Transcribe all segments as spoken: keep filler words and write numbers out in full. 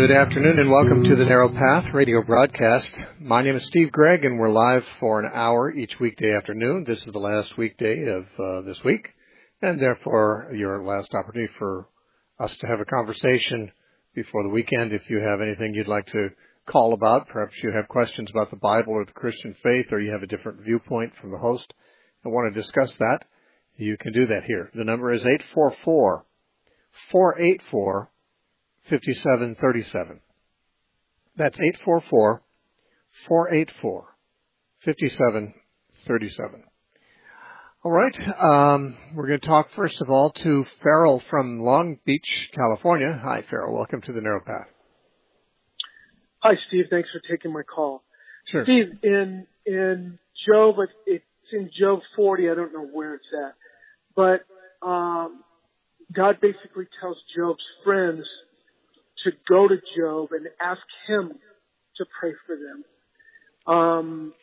Good afternoon and welcome to the Narrow Path radio broadcast. My name is Steve Gregg and we're live for an hour each weekday afternoon. This is the last weekday of uh, this week and therefore your last opportunity for us to have a conversation before the weekend. If you have anything you'd like to call about, perhaps you have questions about the Bible or the Christian faith, or you have a different viewpoint from the host and want to discuss that, you can do that here. The number is eight four four, four eight four, five seven three seven. That's eight four four, four eight four, five seven three seven. All right. Um, we're going to talk first of all to Farrell from Long Beach, California. Hi, Farrell. Welcome to the Narrow Path. Hi, Steve. Thanks for taking my call. Sure. Steve, in in Job, it's in Job forty. I don't know where it's at, but um, God basically tells Job's friends to go to Job and ask him to pray for them. Um,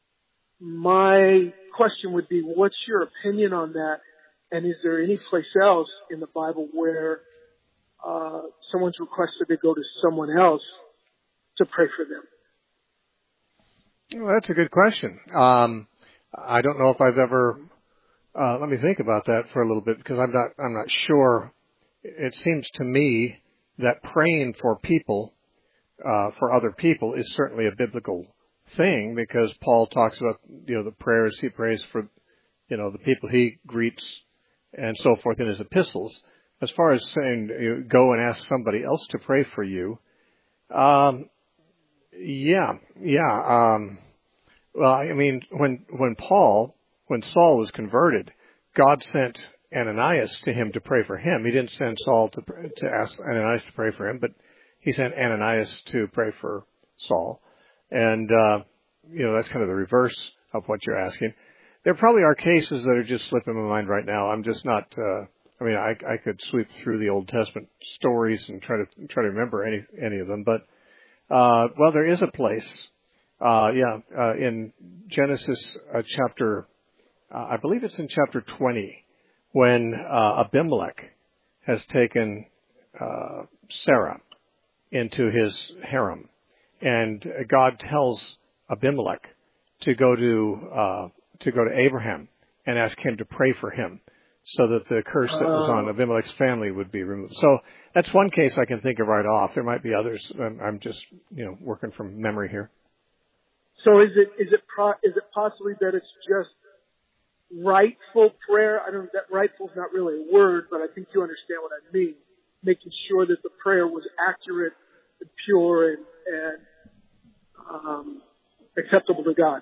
my question would be, what's your opinion on that? And is there any place else in the Bible where uh, someone's requested to go to someone else to pray for them? Well, that's a good question. Um, I don't know if I've ever. Uh, let me think about that for a little bit, because I'm not. I'm not sure. It seems to me that praying for people, uh, for other people, is certainly a biblical thing, because Paul talks about, you know, the prayers he prays for, you know, the people he greets and so forth in his epistles. As far as saying, you know, go and ask somebody else to pray for you, um, yeah, yeah. Um, well, I mean, when when Paul, when Saul was converted, God sent Ananias to him to pray for him. He didn't send Saul to to ask Ananias to pray for him, but he sent Ananias to pray for Saul. And, uh, you know, that's kind of the reverse of what you're asking. There probably are cases that are just slipping my mind right now. I'm just not, uh, I mean, I, I could sweep through the Old Testament stories and try to, try to remember any, any of them. But, uh, well, there is a place, uh, yeah, uh, in Genesis uh, chapter, uh, I believe it's in chapter twenty, when uh, Abimelech has taken uh, Sarah into his harem. And God tells Abimelech to go to uh, to go to Abraham and ask him to pray for him, so that the curse that was on Abimelech's family would be removed. So that's one case I can think of right off. There might be others. I'm, I'm just, you know, working from memory here. So is it is it pro, is it possibly that it's just rightful prayer? I don't. That rightful is not really a word, but I think you understand what I mean. Making sure that the prayer was accurate and pure and, and um, acceptable to God.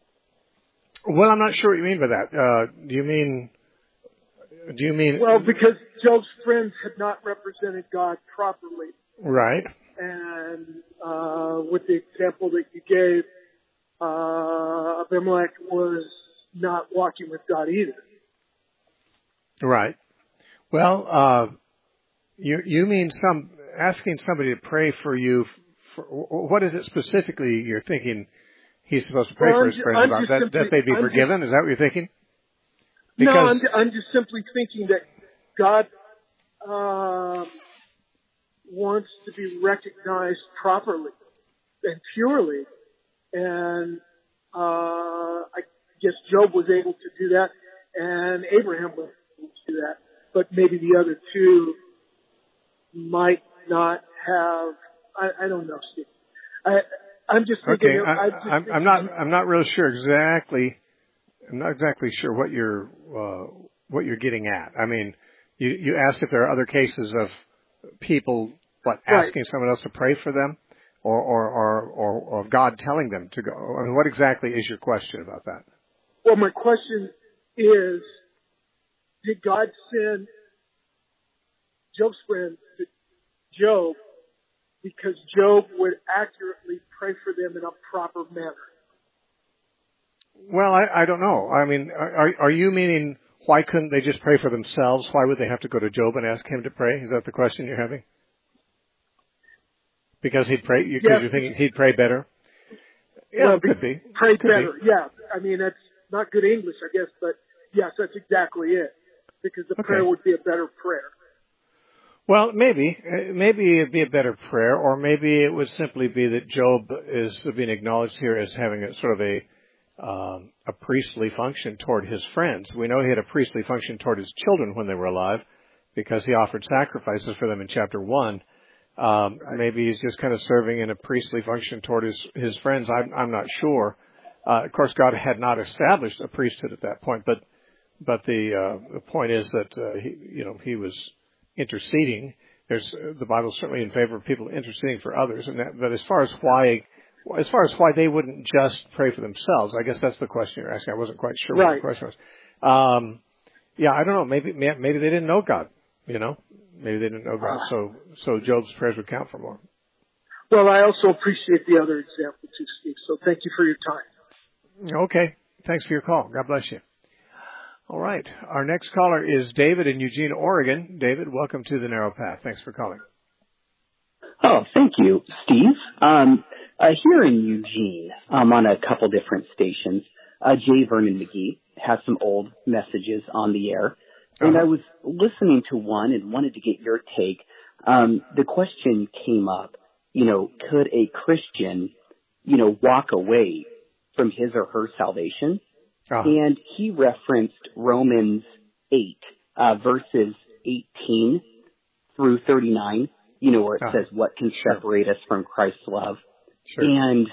Well, I'm not sure what you mean by that. Uh, do you mean? Do you mean? Well, because Job's friends had not represented God properly. Right. And uh, with the example that you gave, uh, Abimelech was not walking with God either. Right. Well, uh, you you mean some asking somebody to pray for you? For, what is it specifically you're thinking he's supposed to pray well, for his ju- friends I'm about? That, simply, that they'd be I'm forgiven? Just, is that what you're thinking? Because, no, I'm, Because, I'm just simply thinking that God uh, wants to be recognized properly and purely, and uh, I guess Job was able to do that, and Abraham was able to do that, but maybe the other two might not have. I, I don't know, Steve. I, I'm just thinking. okay, Of, I, I'm, just I'm, thinking I'm not. I'm not real sure exactly. I'm not exactly sure what you're uh, what you're getting at. I mean, you you asked if there are other cases of people what asking right. someone else to pray for them, or or or or, or God telling them to go. I mean, what exactly is your question about that? Well, my question is, did God send Job's friend to Job because Job would accurately pray for them in a proper manner? Well, I, I don't know. I mean, are are you meaning why couldn't they just pray for themselves? Why would they have to go to Job and ask him to pray? Is that the question you're having? Because he'd pray, because yes. you're thinking he'd pray better? Yeah, well, it could be. Pray could better, be. yeah. I mean, that's not good English, I guess, but yes, that's exactly it. Because the okay. prayer would be a better prayer. Well, maybe. Maybe it'd be a better prayer, or maybe it would simply be that Job is being acknowledged here as having a sort of a um, a priestly function toward his friends. We know he had a priestly function toward his children when they were alive, because he offered sacrifices for them in chapter one. Um, Right. maybe he's just kind of serving in a priestly function toward his his friends. I'm I'm not sure. Uh, of course, God had not established a priesthood at that point, but but the uh, the point is that uh, he you know he was interceding. There's uh, the Bible's certainly in favor of people interceding for others, and that, but as far as why, as far as why they wouldn't just pray for themselves, I guess that's the question you're asking. I wasn't quite sure Right. what the question was. Um, yeah, I don't know. Maybe maybe they didn't know God. You know, maybe they didn't know God, Uh, so so Job's prayers would count for more. well, I also appreciate the other example too, Steve. So thank you for your time. Okay, thanks for your call. God bless you. All right, our next caller is David in Eugene, Oregon. David, welcome to the Narrow Path. Thanks for calling. Oh, thank you, Steve. Um, uh, here in Eugene, um, on a couple different stations, uh, J. Vernon McGee has some old messages on the air. And Uh-huh. I was listening to one and wanted to get your take. Um, the question came up, you know, could a Christian, you know, walk away from his or her salvation? Uh-huh. And he referenced Romans eight, uh, verses eighteen through thirty-nine, you know, where it Uh-huh. says, what can Sure. separate us from Christ's love? Sure. And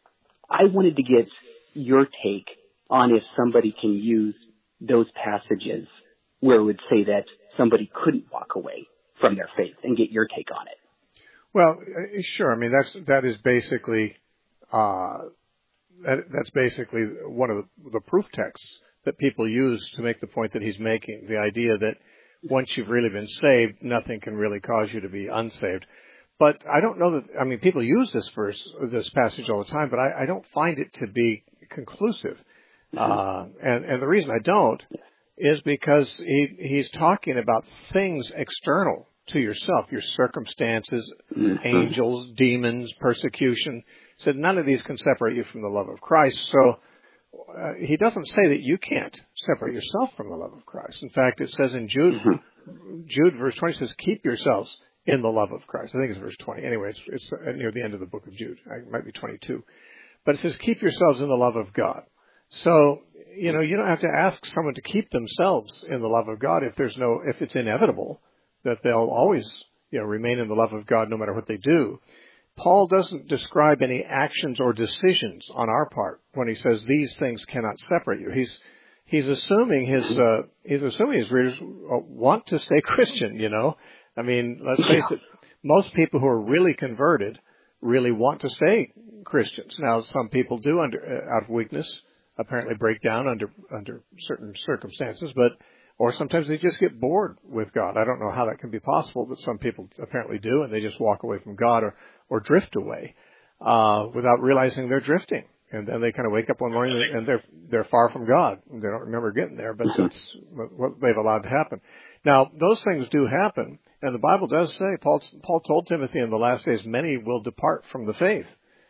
I wanted to get your take on if somebody can use those passages where it would say that somebody couldn't walk away from their faith, and get your take on it. Well, uh, sure. I mean, that's that is basically uh, that, that's basically one of the, the proof texts that people use to make the point that he's making. The idea that once you've really been saved, nothing can really cause you to be unsaved. But I don't know that. I mean, people use this verse, this passage all the time, but I, I don't find it to be conclusive. Mm-hmm. Uh, and and the reason I don't is because he he's talking about things external to yourself, your circumstances, Mm-hmm. angels, demons, persecution. He said none of these can separate you from the love of Christ. So uh, he doesn't say that you can't separate yourself from the love of Christ. In fact, it says in Jude, Mm-hmm. Jude verse twenty says, keep yourselves in the love of Christ. I think it's verse twenty. Anyway, it's, it's near the end of the book of Jude. It might be twenty-two. But it says, keep yourselves in the love of God. So, you know, you don't have to ask someone to keep themselves in the love of God if there's no, if it's inevitable that they'll always, you know, remain in the love of God no matter what they do. Paul doesn't describe any actions or decisions on our part when he says these things cannot separate you. He's, he's assuming his, uh, he's assuming his readers want to stay Christian, you know. I mean, let's face it, most people who are really converted really want to stay Christians. Now, some people do under, uh, out of weakness, apparently break down under, under certain circumstances, but, or sometimes they just get bored with God. I don't know how that can be possible, but some people apparently do, and they just walk away from God or, or drift away, uh, without realizing they're drifting. And then they kind of wake up one morning and they're, they're far from God. They don't remember getting there, but that's what they've allowed to happen. Now, those things do happen, and the Bible does say, Paul, Paul told Timothy in the last days, many will depart from the faith.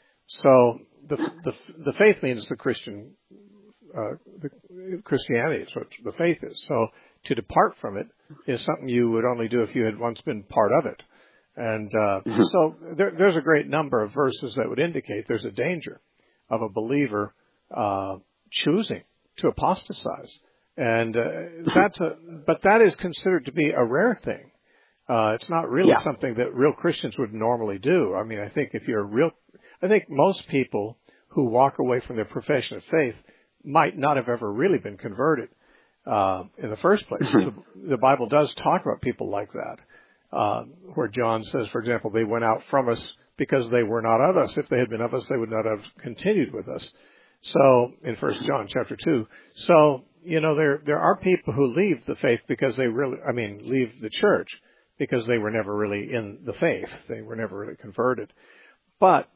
So the, the, the faith means the Christian, uh, the Christianity is what the faith is. So to depart from it is something you would only do if you had once been part of it. And, uh, so there, there's a great number of verses that would indicate there's a danger of a believer, uh, choosing to apostatize. And, uh, that's a, but that is considered to be a rare thing. Uh, it's not really Yeah. something that real Christians would normally do. I mean, I think if you're a real, I think most people who walk away from their profession of faith might not have ever really been converted, uh, in the first place. the, the Bible does talk about people like that, uh, where John says, for example, they went out from us because they were not of us. If they had been of us, they would not have continued with us. So, in First John chapter two. So, you know, there, there are people who leave the faith because they really, I mean, leave the church because they were never really in the faith. They were never really converted. But,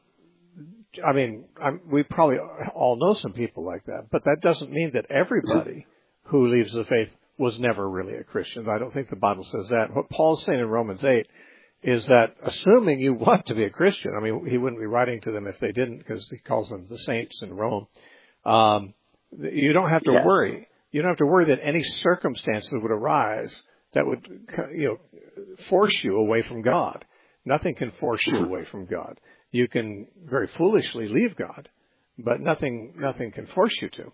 I mean, I'm, we probably all know some people like that, but that doesn't mean that everybody who leaves the faith was never really a Christian. I don't think the Bible says that. What Paul's saying in Romans eight is that assuming you want to be a Christian, I mean, he wouldn't be writing to them if they didn't, because he calls them the saints in Rome. Um, you don't have to Yeah. worry. You don't have to worry that any circumstances would arise that would, you know, force you away from God. Nothing can force you away from God. You can very foolishly leave God, but nothing, nothing can force you to.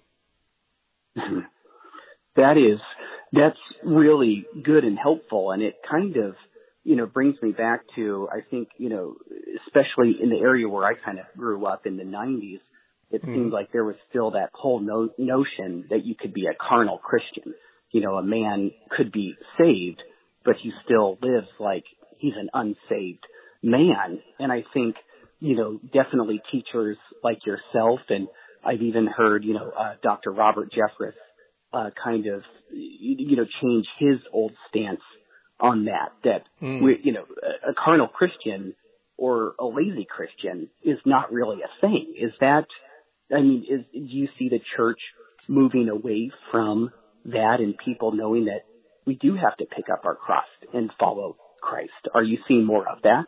That is, that's really good and helpful, and it kind of, you know, brings me back to, I think, you know, especially in the area where I kind of grew up in the nineties, it mm. seemed like there was still that whole no- notion that you could be a carnal Christian. You know, a man could be saved, but he still lives like he's an unsaved man. And I think, you know, definitely teachers like yourself, and I've even heard, you know, uh, Doctor Robert Jeffress uh, kind of, you know, change his old stance on that, that, mm. we, you know, a, a carnal Christian or a lazy Christian is not really a thing. Is that, I mean, is, do you see the church moving away from that and people knowing that we do have to pick up our cross and follow Christ? Are you seeing more of that?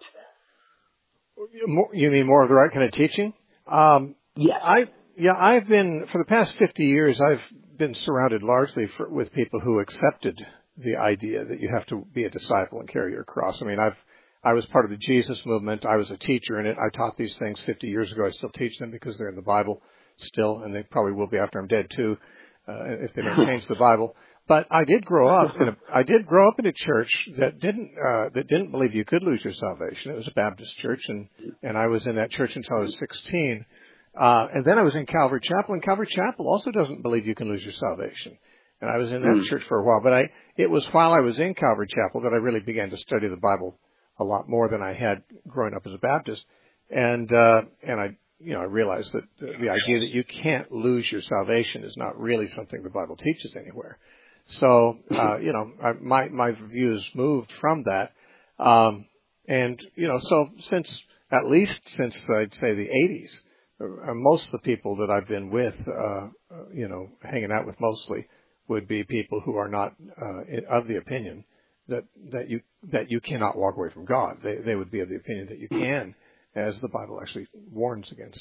You mean more of the right kind of teaching? Um, yes. I, yeah, I've been, for the past fifty years, I've been surrounded largely for, with people who accepted the idea that you have to be a disciple and carry your cross. I mean, I've, I was part of the Jesus movement. I was a teacher in it. I taught these things fifty years ago. I still teach them because they're in the Bible still, and they probably will be after I'm dead too, uh, if they don't change the Bible. But I did grow up in a, I did grow up in a church that didn't, uh, that didn't believe you could lose your salvation. It was a Baptist church, and, and I was in that church until I was sixteen. Uh, and then I was in Calvary Chapel, and Calvary Chapel also doesn't believe you can lose your salvation. And I was in that mm. church for a while, but I, it was while I was in Calvary Chapel that I really began to study the Bible a lot more than I had growing up as a Baptist. And, uh, and I, you know, I realized that the idea that you can't lose your salvation is not really something the Bible teaches anywhere. So, uh, you know, I, my, my views moved from that. Um, and, you know, so since, at least since I'd say the eighties, uh, most of the people that I've been with, uh, you know, hanging out with mostly would be people who are not, uh, of the opinion that, that you, that you cannot walk away from God. They, they would be of the opinion that you can, as the Bible actually warns against.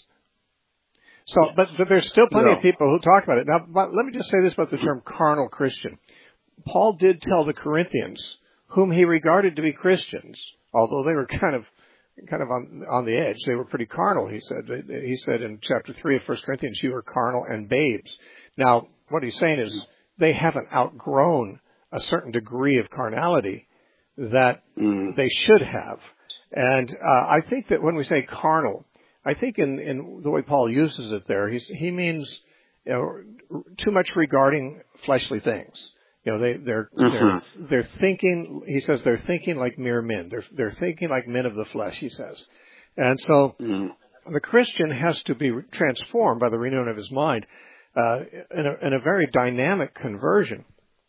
So, yes. but, but there's still plenty no. of people who talk about it. Now, but let me just say this about the term carnal Christian. Paul did tell the Corinthians, whom he regarded to be Christians, although they were kind of, kind of on, on the edge. They were pretty carnal, he said. He said in chapter three of First Corinthians, you are carnal and babes. Now, what he's saying is they haven't outgrown a certain degree of carnality that mm. they should have. And, uh, I think that when we say carnal, I think in, in the way Paul uses it there, he's, he means, you know, too much regarding fleshly things. You know, they, they're, mm-hmm. they're, they're thinking, he says they're thinking like mere men. They're, they're thinking like men of the flesh, he says. And so mm-hmm. the Christian has to be transformed by the renewing of his mind, uh, in a, in a very dynamic conversion.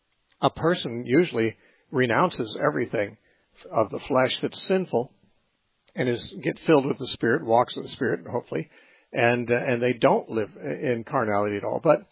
A person usually renounces everything of the flesh that's sinful, and is get filled with the Spirit, walks with the Spirit, hopefully, and uh, and they don't live in carnality at all. But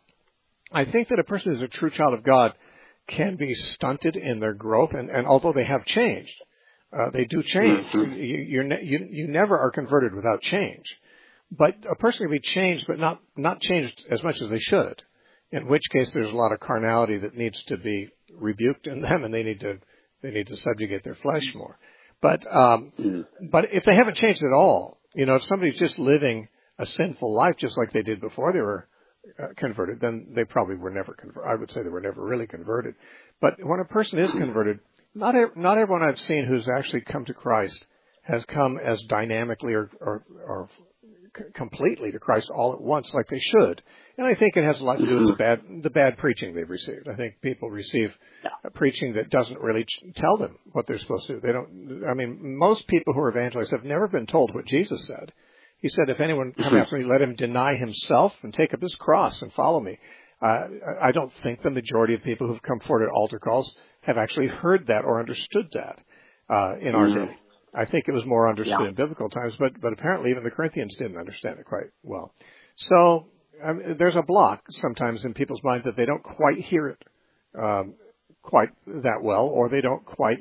I think that a person who's a true child of God can be stunted in their growth, and, and although they have changed, uh, they do change. Mm-hmm. You, you're ne- you you never are converted without change. But a person can be changed, but not not changed as much as they should. In which case, there's a lot of carnality that needs to be rebuked in them, and they need to they need to subjugate their flesh more. But um, mm. but if they haven't changed at all, you know, if somebody's just living a sinful life just like they did before they were uh, converted, then they probably were never converted. I would say they were never really converted. But when a person is converted, not ev- not everyone I've seen who's actually come to Christ has come as dynamically or or, or c- completely to Christ all at once like they should. And I think it has a lot to do with the bad the bad preaching they've received. I think people receive a preaching that doesn't really ch- tell them what they're supposed to do. They don't. I mean, most people who are evangelists have never been told what Jesus said. He said, "If anyone come after me, let him deny himself and take up his cross and follow me." Uh, I don't think the majority of people who've come forward at altar calls have actually heard that or understood that uh, in our day. I think it was more understood yeah. in biblical times, but but apparently even the Corinthians didn't understand it quite well. So. I mean, there's a block sometimes in people's minds that they don't quite hear it um, quite that well, or they don't quite,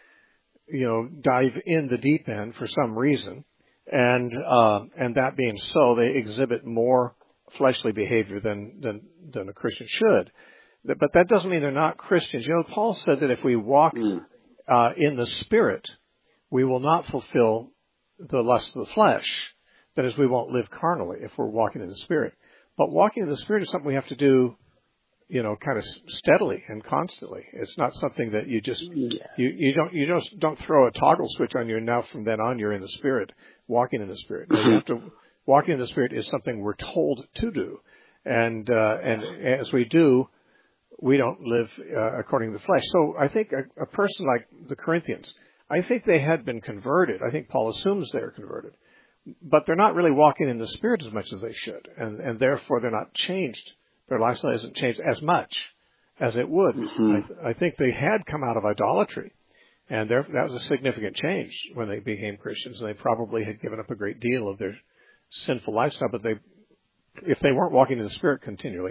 you know, dive in the deep end for some reason. And uh, and that being so, they exhibit more fleshly behavior than than than a Christian should. but that doesn't mean they're not Christians. You know, Paul said that if we walk Mm. uh, in the Spirit, we will not fulfill the lust of the flesh. That is, we won't live carnally if we're walking in the Spirit. But walking in the Spirit is something we have to do, you know, kind of steadily and constantly. It's not something that you just Yeah. you, you don't you just don't throw a toggle switch on you and now from then on you're in the Spirit, walking in the Spirit. No, you have to walking in the Spirit is something we're told to do, and uh, and as we do, we don't live uh, according to the flesh. So I think a, a person like the Corinthians, I think they had been converted. I think Paul assumes they're converted, but they're not really walking in the Spirit as much as they should, and and therefore they're not changed. Their lifestyle hasn't changed as much as it would. Mm-hmm. I, th- I think they had come out of idolatry, and there, that was a significant change when they became Christians, and they probably had given up a great deal of their sinful lifestyle, but they, if they weren't walking in the Spirit continually,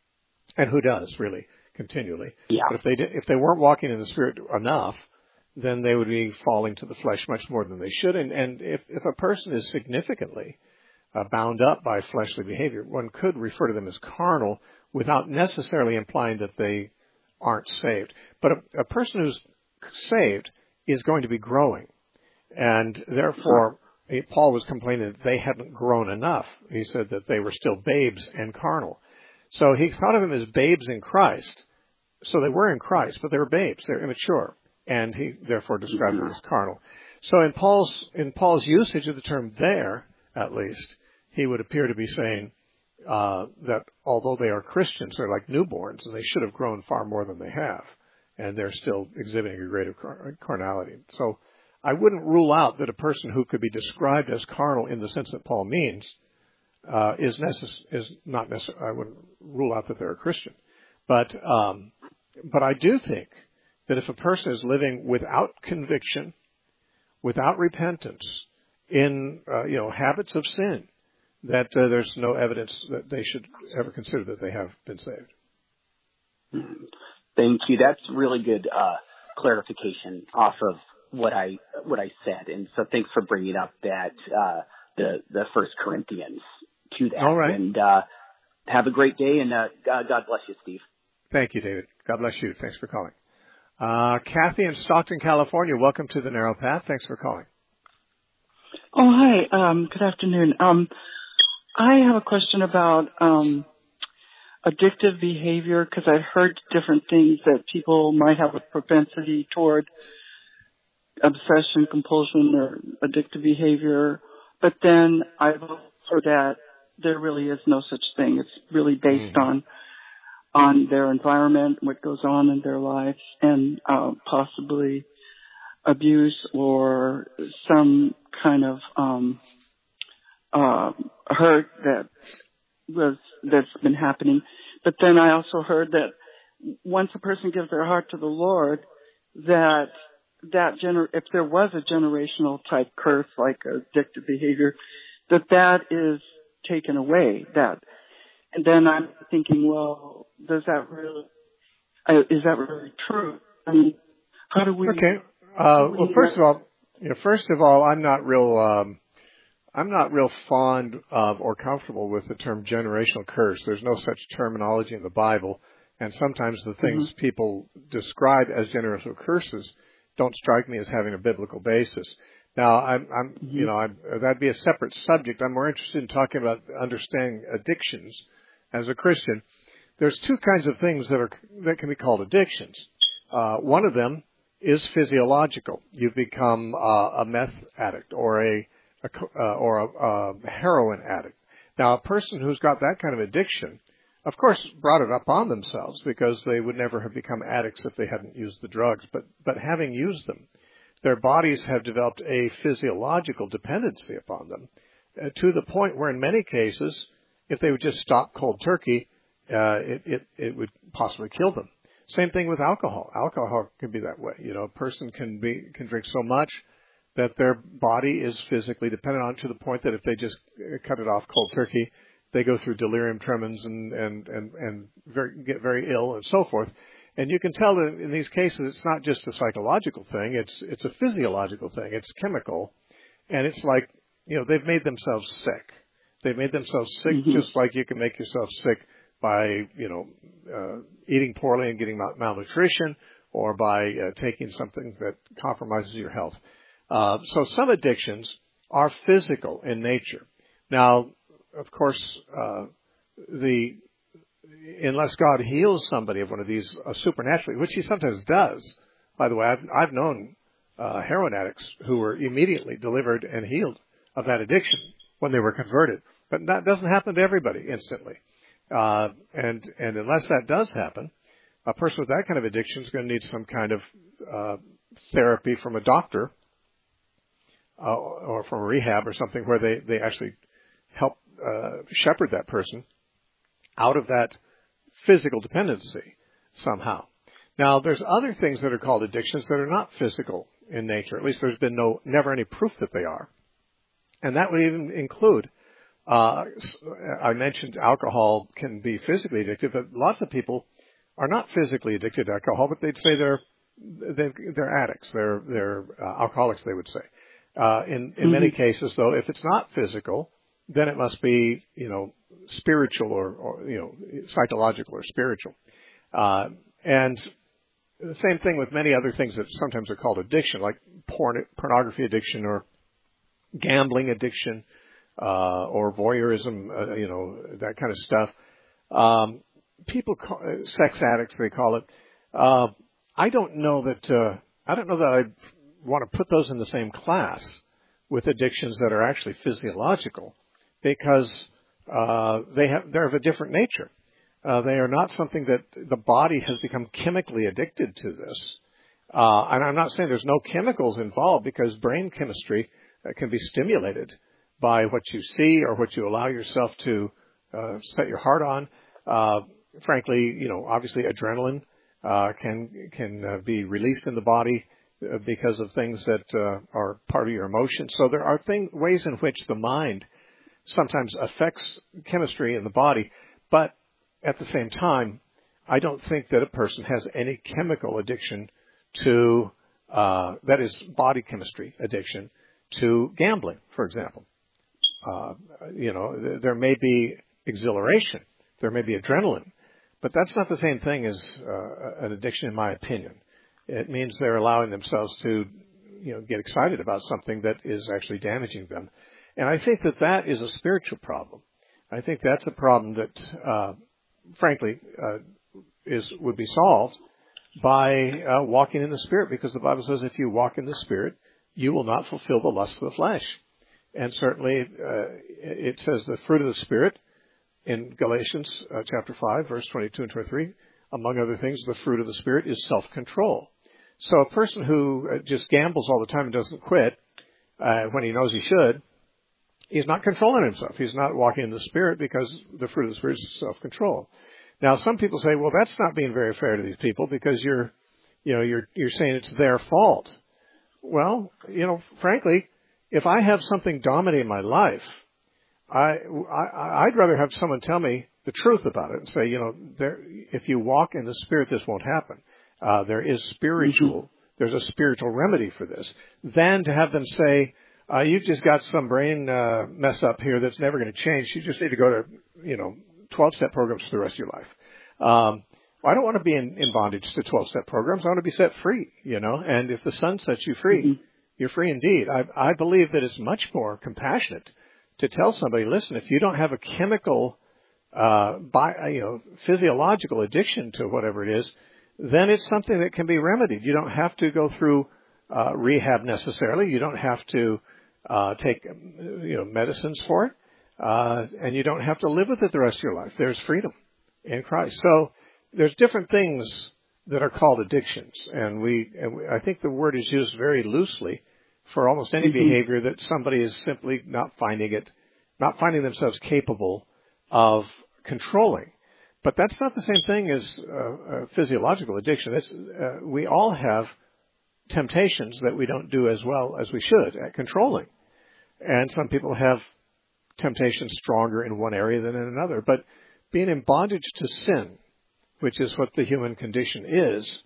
and who does really continually, Yeah. but if they did, if they weren't walking in the Spirit enough, then they would be falling to the flesh much more than they should. And, and if, if a person is significantly Uh, bound up by fleshly behavior, one could refer to them as carnal without necessarily implying that they aren't saved. But a, a person who's saved is going to be growing. And therefore, Paul was complaining that they hadn't grown enough. He said that they were still babes and carnal. So he thought of them as babes in Christ. So they were in Christ, but they were babes. They're immature. And he therefore described them as carnal. So in Paul's, in Paul's usage of the term there, at least, he would appear to be saying uh, that although they are Christians, they're like newborns, and they should have grown far more than they have, and they're still exhibiting a greater car- carnality. So I wouldn't rule out that a person who could be described as carnal in the sense that Paul means uh, is necess- is not necessary. I wouldn't rule out that they're a Christian, but um, but I do think that if a person is living without conviction, without repentance, in uh, you know habits of sin, that uh, there's no evidence that they should ever consider that they have been saved. Thank you. That's really good uh, clarification off of what I what I said, and so thanks for bringing up that uh, the the First Corinthians to that. All right. And uh, have a great day, and uh, God, God bless you, Steve. Thank you, David. God bless you. Thanks for calling. Uh, Kathy in Stockton, California. Welcome to the Narrow Path. Thanks for calling. Oh, hi. Um, good afternoon. Um, I have a question about um, addictive behavior, because I've heard different things that people might have a propensity toward obsession, compulsion, or addictive behavior. But then I've heard that there really is no such thing. It's really based mm. on on their environment, what goes on in their lives, and uh, possibly abuse or some kind of um, uh, hurt that was that's been happening. But then I also heard that once a person gives their heart to the Lord, that that gener- if there was a generational type curse like addictive behavior, that that is taken away. That, and then I'm thinking, well, does that really uh, is that really true? I mean, how do we? Okay. Uh, well, first of all, you know, first of all, I'm not real. Um, I'm not real fond of or comfortable with the term generational curse. There's no such terminology in the Bible, and sometimes the things mm-hmm. people describe as generational curses don't strike me as having a biblical basis. Now, I'm, I'm mm-hmm. you know, I'm, that'd be a separate subject. I'm more interested in talking about understanding addictions as a Christian. There's two kinds of things that are that can be called addictions. Uh, one of them is physiological. You become uh, a meth addict or a, a uh, or a, a heroin addict. Now, a person who's got that kind of addiction, of course, brought it upon themselves because they would never have become addicts if they hadn't used the drugs. But but having used them, their bodies have developed a physiological dependency upon them uh, to the point where, in many cases, if they would just stop cold turkey, uh, it, it it would possibly kill them. Same thing with alcohol. Alcohol can be that way. You know, a person can be can drink so much that their body is physically dependent on it to the point that if they just cut it off cold turkey, they go through delirium tremens and and and and very, get very ill and so forth. And you can tell that in these cases, it's not just a psychological thing; it's it's a physiological thing. It's chemical, and it's like, you know, they've made themselves sick. They've made themselves sick, mm-hmm. just like you can make yourself sick by, you know, uh, eating poorly and getting mal- malnutrition, or by uh, taking something that compromises your health. Uh, so some addictions are physical in nature. Now, of course, uh, the unless God heals somebody of one of these uh, supernaturally, which He sometimes does. By the way, I've, I've known uh, heroin addicts who were immediately delivered and healed of that addiction when they were converted. But that doesn't happen to everybody instantly. Uh, and, and unless that does happen, a person with that kind of addiction is going to need some kind of uh, therapy from a doctor uh, or from a rehab or something where they, they actually help uh, shepherd that person out of that physical dependency somehow. Now, there's other things that are called addictions that are not physical in nature. At least there's been no never any proof that they are. And that would even include, uh, I mentioned alcohol can be physically addictive, but lots of people are not physically addicted to alcohol, but they'd say they're they're, they're addicts, they're they're uh, alcoholics, they would say. Uh, in in mm-hmm. many cases, though, if it's not physical, then it must be, you know, spiritual or, or you know, psychological or spiritual. Uh, and the same thing with many other things that sometimes are called addiction, like porn, pornography addiction or gambling addiction, uh, or voyeurism, uh, you know, that kind of stuff. Um, people call, uh, sex addicts, they call it. Uh, I don't know that, uh, I don't know that I want to put those in the same class with addictions that are actually physiological, because, uh, they have, they're of a different nature. Uh, they are not something that the body has become chemically addicted to this. Uh, and I'm not saying there's no chemicals involved, because brain chemistry uh, can be stimulated by what you see or what you allow yourself to uh, set your heart on. Uh, frankly, you know, obviously adrenaline uh, can can uh, be released in the body uh, because of things that uh, are part of your emotions. So there are thing, ways in which the mind sometimes affects chemistry in the body, but at the same time, I don't think that a person has any chemical addiction to, uh, that is body chemistry addiction to gambling, for example. Uh, you know, th- there may be exhilaration, there may be adrenaline, but that's not the same thing as uh, an addiction, in my opinion. It means they're allowing themselves to, you know, get excited about something that is actually damaging them. And I think that that is a spiritual problem. I think that's a problem that, uh, frankly, uh, is would be solved by uh, walking in the Spirit, because the Bible says if you walk in the Spirit, you will not fulfill the lust of the flesh. And certainly, uh, it says the fruit of the Spirit in Galatians uh, chapter five, verse twenty-two and twenty-three. Among other things, the fruit of the Spirit is self-control. So a person who just gambles all the time and doesn't quit uh, when he knows he should, he's not controlling himself. He's not walking in the Spirit, because the fruit of the Spirit is self-control. Now, some people say, well, that's not being very fair to these people, because you're, you know, you're, you're saying it's their fault. Well, you know, frankly, if I have something dominating my life, I, I, I'd rather have someone tell me the truth about it and say, you know, there, if you walk in the Spirit, this won't happen. Uh, there is spiritual, mm-hmm. there's a spiritual remedy for this, than to have them say, Uh, you've just got some brain uh, mess up here that's never going to change. You just need to go to, you know, twelve-step programs for the rest of your life. Um, I don't want to be in, in bondage to twelve-step programs. I want to be set free, you know. And if the Son sets you free, mm-hmm. you're free indeed. I, I believe that it's much more compassionate to tell somebody, listen, if you don't have a chemical, uh, bi- you know, physiological addiction to whatever it is, then it's something that can be remedied. You don't have to go through uh, rehab necessarily. You don't have to Uh, take, you know, medicines for it, uh, and you don't have to live with it the rest of your life. There's freedom in Christ. So there's different things that are called addictions, and we, and we I think the word is used very loosely for almost any mm-hmm. behavior that somebody is simply not finding it, not finding themselves capable of controlling. But that's not the same thing as uh, a physiological addiction. It's, uh, we all have temptations that we don't do as well as we should at controlling. And some people have temptations stronger in one area than in another. But being in bondage to sin, which is what the human condition is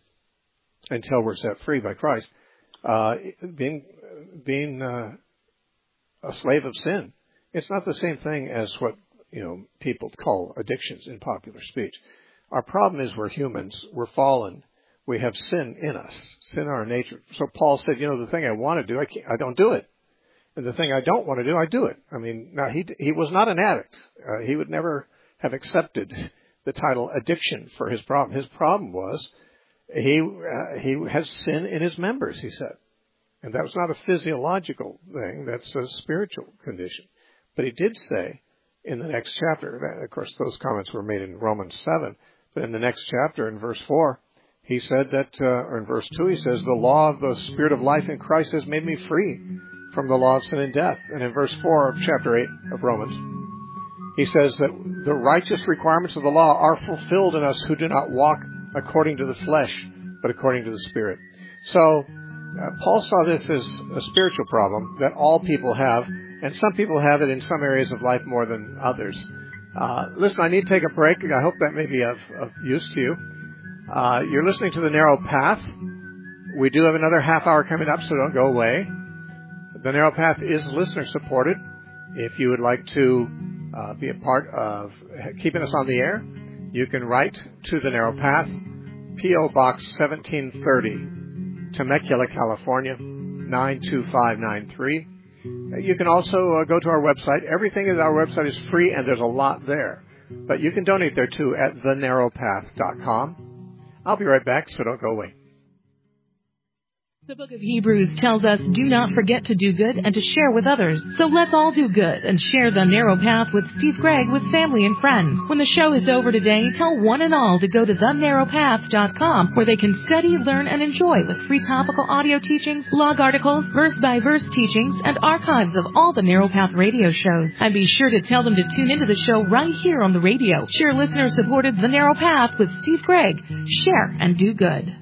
until we're set free by Christ, uh, being being uh, a slave of sin, it's not the same thing as what, you know, people call addictions in popular speech. Our problem is we're humans, we're fallen, we have sin in us, sin in our nature. So Paul said, you know, the thing I want to do, I can't, I don't do it. And the thing I don't want to do, I do it. I mean, now he he was not an addict. Uh, he would never have accepted the title addiction for his problem. His problem was he uh, he has sin in his members, he said. And that was not a physiological thing. That's a spiritual condition. But he did say in the next chapter, that, of course, those comments were made in Romans seven, but in the next chapter, in verse four, he said that, uh, or in verse two, he says, the law of the Spirit of life in Christ has made me free from the law of sin and death. And in verse four of chapter eight of Romans, he says that the righteous requirements of the law are fulfilled in us who do not walk according to the flesh, but according to the Spirit. So uh, Paul saw this as a spiritual problem that all people have, and some people have it in some areas of life more than others. Uh, listen, I need to take a break. I hope that may be of, of use to you. Uh, you're listening to The Narrow Path. We do have another half hour coming up, so don't go away. The Narrow Path is listener supported. If you would like to uh, be a part of keeping us on the air, you can write to The Narrow Path, P O Box seventeen thirty, Temecula, California, nine two five nine three. You can also uh, go to our website. Everything at our website is free, and there's a lot there. But you can donate there, too, at the narrow path dot com. I'll be right back, so don't go away. The book of Hebrews tells us, do not forget to do good and to share with others. So let's all do good and share The Narrow Path with Steve Gregg with family and friends. When the show is over today, tell one and all to go to the narrow path dot com, where they can study, learn, and enjoy with free topical audio teachings, blog articles, verse-by-verse teachings, and archives of all the Narrow Path radio shows. And be sure to tell them to tune into the show right here on the radio. Share listener-supported The Narrow Path with Steve Gregg. Share and do good.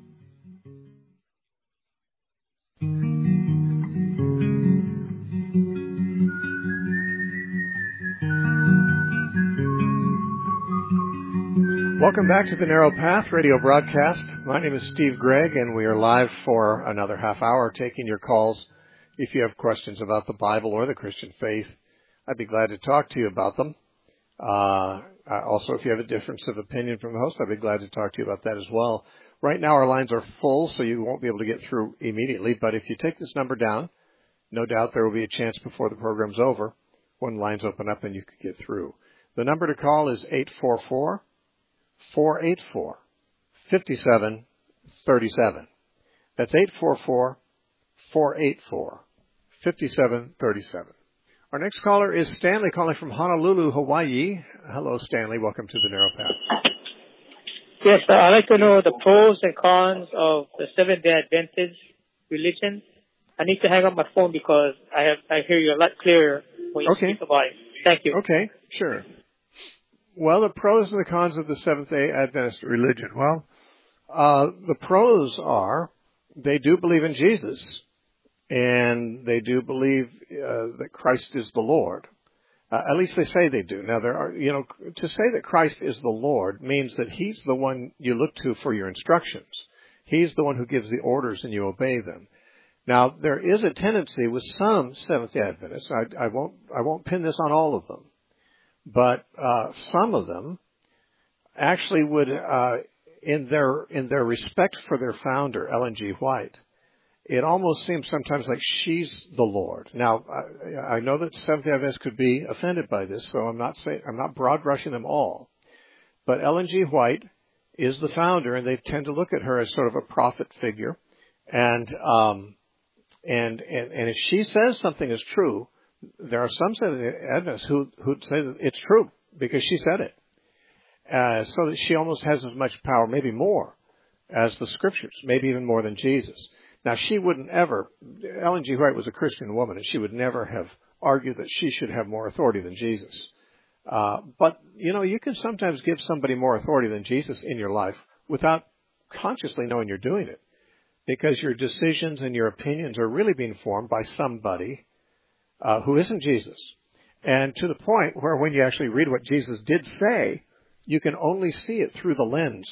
Welcome back to the Narrow Path radio broadcast. My name is Steve Gregg, and we are live for another half hour taking your calls. If you have questions about the Bible or the Christian faith, I'd be glad to talk to you about them. Uh, also, if you have a difference of opinion from the host, I'd be glad to talk to you about that as well. Right now, our lines are full, so you won't be able to get through immediately. But if you take this number down, no doubt there will be a chance before the program's over when lines open up and you can get through. The number to call is eight four four, four eight four, five seven three seven. That's eight four four, four eight four, five seven three seven. Our next caller is Stanley calling from Honolulu, Hawaii. Hello, Stanley. Welcome to the Narrow Path. Yes, uh, I'd like to know the pros and cons of the Seventh-day Adventist religion. I need to hang up my phone because I have I hear you a lot clearer when you okay. speak about it. Thank you. Okay, sure. Well, the pros and the cons of the Seventh-day Adventist religion. Well, uh, the pros are they do believe in Jesus, and they do believe uh, that Christ is the Lord. Uh, at least they say they do. Now, there are, you know, to say that Christ is the Lord means that He's the one you look to for your instructions. He's the one who gives the orders and you obey them. Now, there is a tendency with some Seventh-day Adventists. I, I won't, I won't pin this on all of them. But uh, some of them actually would, uh, in their in their respect for their founder, Ellen G. White, it almost seems sometimes like she's the Lord. Now, I, I know that Seventh-day Adventists could be offended by this, so I'm not saying I'm not broad brushing them all. But Ellen G. White is the founder, and they tend to look at her as sort of a prophet figure. And um, and and and if she says something is true, there are some Seventh-day Adventists who who say that it's true because she said it. Uh, so that she almost has as much power, maybe more, as the Scriptures, maybe even more than Jesus. Now, she wouldn't ever, Ellen G. White was a Christian woman, and she would never have argued that she should have more authority than Jesus. Uh, but, you know, you can sometimes give somebody more authority than Jesus in your life without consciously knowing you're doing it, because your decisions and your opinions are really being formed by somebody uh, who isn't Jesus. And to the point where when you actually read what Jesus did say, you can only see it through the lens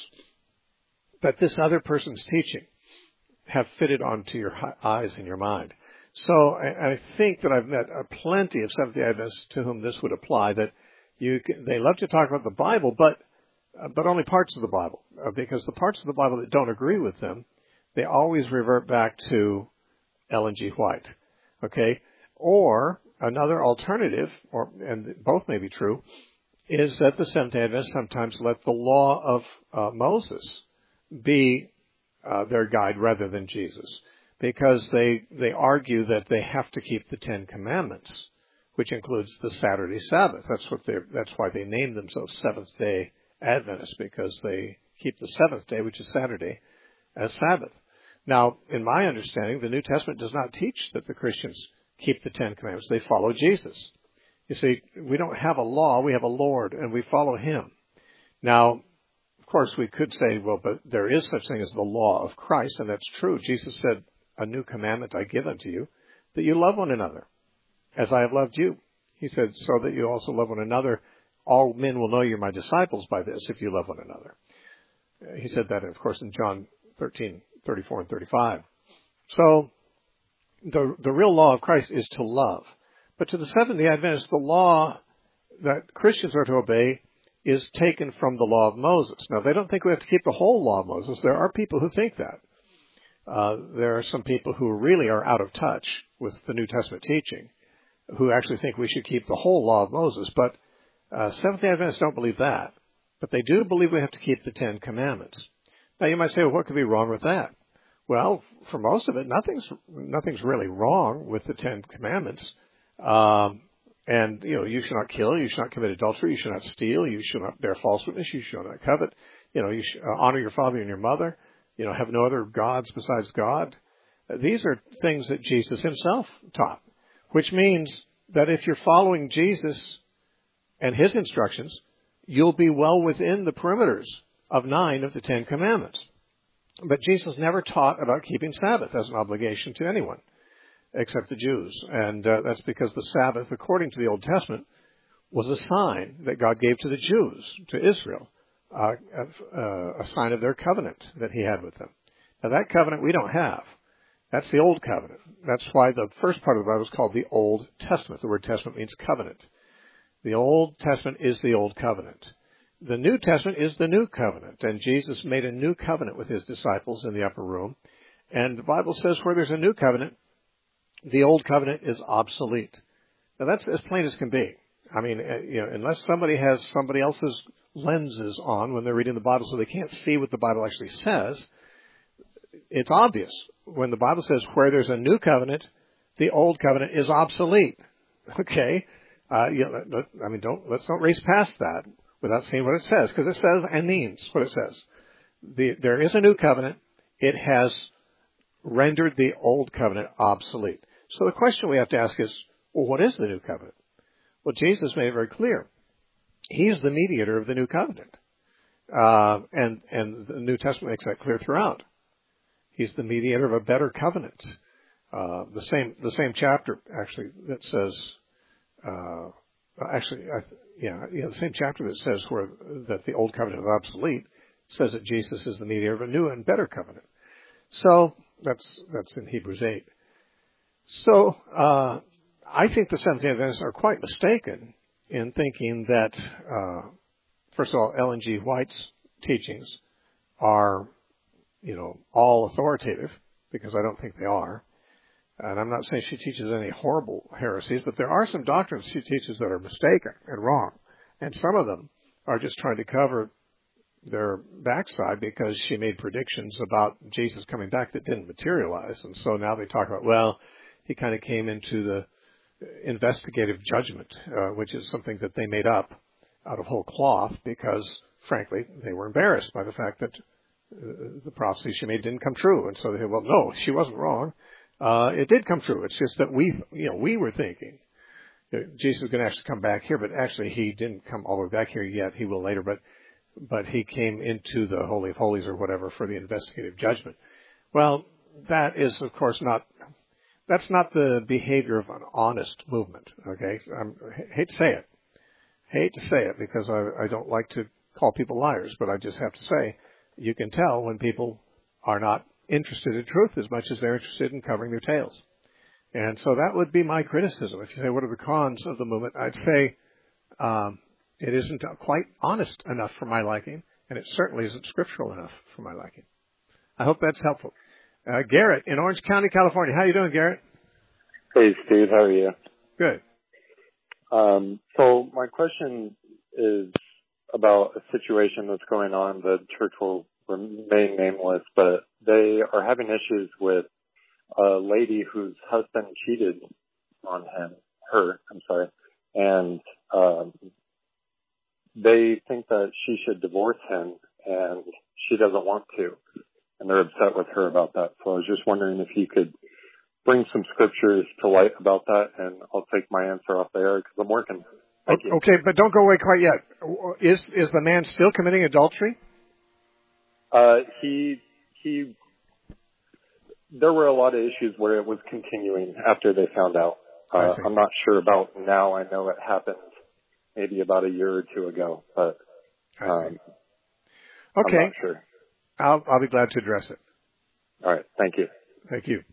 that this other person's teaching have fitted onto your eyes and your mind. So I, I think that I've met uh, plenty of Seventh-day Adventists to whom this would apply, that You can, they love to talk about the Bible, but uh, but only parts of the Bible, uh, because the parts of the Bible that don't agree with them, they always revert back to Ellen G. White. Okay, or another alternative, or and both may be true, is that the Seventh-day Adventists sometimes let the law of uh, Moses be uh, their guide rather than Jesus, because they they argue that they have to keep the Ten Commandments, which includes the Saturday Sabbath. That's what they that's why they name themselves Seventh-day Adventists, because they keep the seventh day, which is Saturday, as Sabbath. Now, in my understanding, the New Testament does not teach that the Christians keep the Ten Commandments. They follow Jesus. You see, we don't have a law, we have a Lord, and we follow Him. Now, of course, we could say, well, but there is such thing as the law of Christ, and that's true. Jesus said, a new commandment I give unto you, that you love one another, as I have loved you. He said, so that you also love one another. All men will know you're my disciples by this, if you love one another. He said that, of course, in John thirteen, thirty-four and thirty-five. So, the the real law of Christ is to love. But to the Seventh-day Adventists, the law that Christians are to obey is taken from the law of Moses. Now, they don't think we have to keep the whole law of Moses. There are people who think that. Uh, there are some people who really are out of touch with the New Testament teaching, who actually think we should keep the whole law of Moses. But uh, Seventh-day Adventists don't believe that. But they do believe we have to keep the Ten Commandments. Now, you might say, well, what could be wrong with that? Well, for most of it, nothing's nothing's really wrong with the Ten Commandments. Um, and, you know, you should not kill, you should not commit adultery, you should not steal, you should not bear false witness, you should not covet, you know, you should uh, honor your father and your mother, you know, have no other gods besides God. Uh, these are things that Jesus himself taught, which means that if you're following Jesus and his instructions, you'll be well within the perimeters of nine of the Ten Commandments. But Jesus never taught about keeping Sabbath as an obligation to anyone, except the Jews. And uh, that's because the Sabbath, according to the Old Testament, was a sign that God gave to the Jews, to Israel, uh, uh, a sign of their covenant that he had with them. Now, that covenant we don't have. That's the Old Covenant. That's why the first part of the Bible is called the Old Testament. The word Testament means covenant. The Old Testament is the Old Covenant. The New Testament is the New Covenant, and Jesus made a new covenant with his disciples in the upper room. And the Bible says where there's a new covenant, the Old Covenant is obsolete. Now, that's as plain as can be. I mean, you know, unless somebody has somebody else's lenses on when they're reading the Bible so they can't see what the Bible actually says, it's obvious. When the Bible says where there's a new covenant, the Old Covenant is obsolete. Okay? Uh, you know, let, I mean, don't, let's not race past that without seeing what it says, because it says and means what it says. The, there is a new covenant. It has rendered the old covenant obsolete. So the question we have to ask is, well, what is the new covenant? Well, Jesus made it very clear. He is the mediator of the new covenant. Uh, and, and the New Testament makes that clear throughout. He's the mediator of a better covenant. Uh, the same, the same chapter, actually, that says, uh, actually, I, yeah, yeah, the same chapter that says where, that the old covenant is obsolete says that Jesus is the mediator of a new and better covenant. So, that's, that's in Hebrews eight. So, uh, I think the Seventh-day Adventists are quite mistaken in thinking that, uh, first of all, Ellen G. White's teachings are, you know, all authoritative, because I don't think they are. And I'm not saying she teaches any horrible heresies, but there are some doctrines she teaches that are mistaken and wrong. And some of them are just trying to cover their backside because she made predictions about Jesus coming back that didn't materialize. And so now they talk about, well, he kind of came into the investigative judgment, uh, which is something that they made up out of whole cloth because, frankly, they were embarrassed by the fact that uh, the prophecy she made didn't come true. And so they said, well, no, she wasn't wrong. Uh, it did come true. It's just that we, you know, we were thinking that Jesus was going to actually come back here, but actually he didn't come all the way back here yet. He will later, but, but he came into the Holy of Holies or whatever for the investigative judgment. Well, that is, of course, not, that's not the behavior of an honest movement. Okay. I'm, I hate to say it. Hate to say it because I, I don't like to call people liars, but I just have to say you can tell when people are not interested in truth as much as they're interested in covering their tails. And so that would be my criticism. If you say, what are the cons of the movement? I'd say, um, it isn't quite honest enough for my liking, and it certainly isn't scriptural enough for my liking. I hope that's helpful. Uh, Garrett in Orange County, California. How you doing, Garrett? Hey, Steve. How are you? Good. Um, so my question is about a situation that's going on. The church will remain nameless, but they are having issues with a lady whose husband cheated on him, her, I'm sorry, and um, they think that she should divorce him, and she doesn't want to, and they're upset with her about that. So I was just wondering if you could bring some scriptures to light about that, and I'll take my answer off the air because I'm working. Thank you. Okay, but don't go away quite yet. Is is the man still committing adultery? Uh, he he. There were a lot of issues where it was continuing after they found out. Uh, I'm not sure about now. I know it happened maybe about a year or two ago, but um, okay. I'm not sure. I'll I'll be glad to address it. All right. Thank you. Thank you.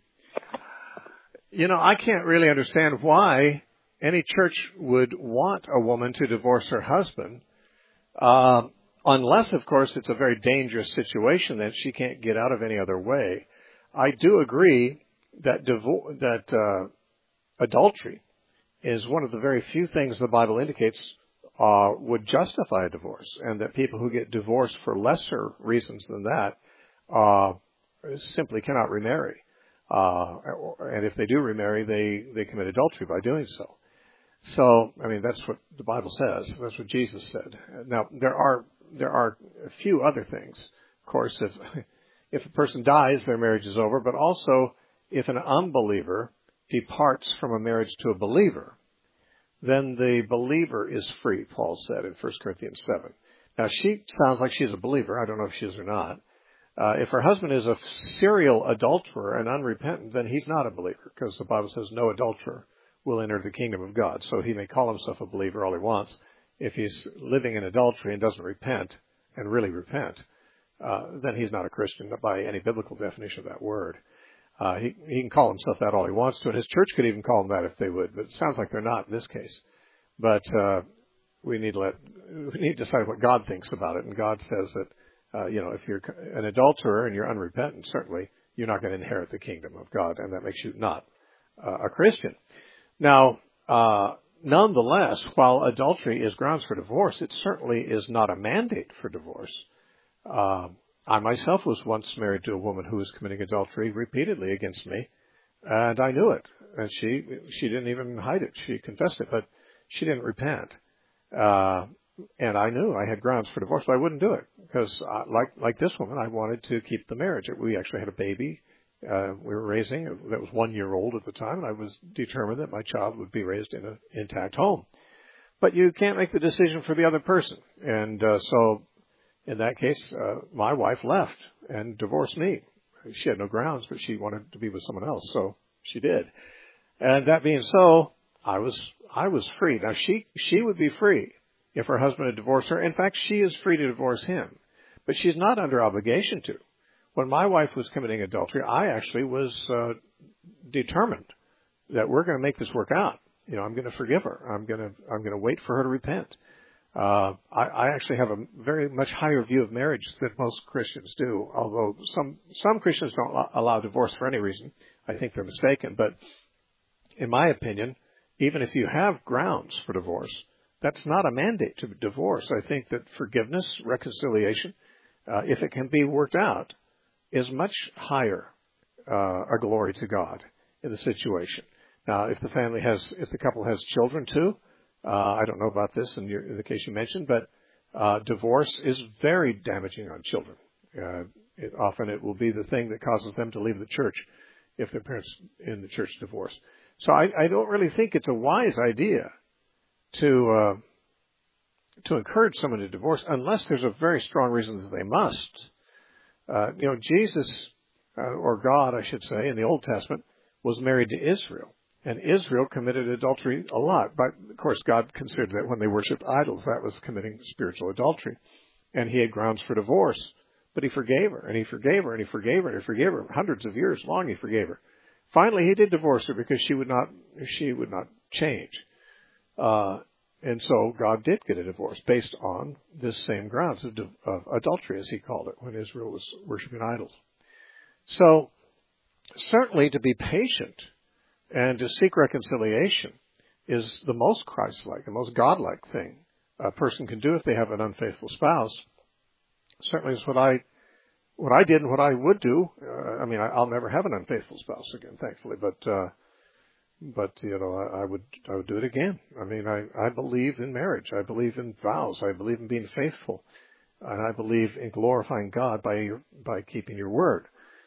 You know, I can't really understand why any church would want a woman to divorce her husband, uh, unless, of course, it's a very dangerous situation that she can't get out of any other way. I do agree that divo- that uh, adultery is one of the very few things the Bible indicates uh, would justify a divorce, and that people who get divorced for lesser reasons than that uh, simply cannot remarry. Uh, and if they do remarry, they, they commit adultery by doing so. So, I mean, that's what the Bible says. That's what Jesus said. Now, there are, there are a few other things. Of course, if, if a person dies, their marriage is over, but also if an unbeliever departs from a marriage to a believer, then the believer is free, Paul said in First Corinthians seven. Now, she sounds like she's a believer. I don't know if she is or not. Uh, if her husband is a serial adulterer and unrepentant, then he's not a believer, because the Bible says no adulterer will enter the kingdom of God. So he may call himself a believer all he wants. If he's living in adultery and doesn't repent, and really repent, uh, then he's not a Christian by any biblical definition of that word. Uh, he, he can call himself that all he wants to, and his church could even call him that if they would, but it sounds like they're not in this case. But uh, we need to let we need to decide what God thinks about it, and God says that Uh, you know, if you're an adulterer and you're unrepentant, certainly you're not going to inherit the kingdom of God, and that makes you not uh, a Christian. Now, uh, nonetheless, while adultery is grounds for divorce, it certainly is not a mandate for divorce. Uh, I myself was once married to a woman who was committing adultery repeatedly against me, and I knew it, and she she didn't even hide it. She confessed it, but she didn't repent. Uh, And I knew I had grounds for divorce, but I wouldn't do it because, uh, like like this woman, I wanted to keep the marriage. We actually had a baby uh, we were raising that was one year old at the time, and I was determined that my child would be raised in an intact home. But you can't make the decision for the other person, and uh, so in that case, uh, my wife left and divorced me. She had no grounds, but she wanted to be with someone else, so she did. And that being so, I was I was free. Now she she would be free if her husband had divorced her. In fact, she is free to divorce him, but she's not under obligation to. When my wife was committing adultery, I actually was uh, determined that we're going to make this work out. You know, I'm going to forgive her. I'm going to I'm going to wait for her to repent. Uh, I, I actually have a very much higher view of marriage than most Christians do, although some some Christians don't allow divorce for any reason. I think they're mistaken. But in my opinion, even if you have grounds for divorce, that's not a mandate to divorce. I think that forgiveness, reconciliation, uh, if it can be worked out, is much higher uh, a glory to God in the situation. Now, if the family has, if the couple has children too, uh, I don't know about this in, your, in the case you mentioned, but uh, divorce is very damaging on children. Uh, it, often it will be the thing that causes them to leave the church if their parents in the church divorce. So I, I don't really think it's a wise idea to uh, to encourage someone to divorce unless there's a very strong reason that they must. Uh, you know, Jesus, uh, or God, I should say, in the Old Testament, was married to Israel. And Israel committed adultery a lot. But, of course, God considered that when they worshipped idols, that was committing spiritual adultery. And he had grounds for divorce. But he forgave her, and he forgave her, and he forgave her, and he forgave her. Hundreds of years long he forgave her. Finally, he did divorce her because she would not, she would not change. Uh, and so God did get a divorce based on this same grounds of, of adultery, as he called it, when Israel was worshiping idols. So certainly to be patient and to seek reconciliation is the most Christ-like, the most God-like thing a person can do if they have an unfaithful spouse. Certainly is what I what I did and what I would do. Uh, I mean, I, I'll never have an unfaithful spouse again, thankfully, but uh, but you know, I, I would I would do it again. I mean, I, I believe in marriage. I believe in vows. I believe in being faithful, and I believe in glorifying God by your, by keeping your word.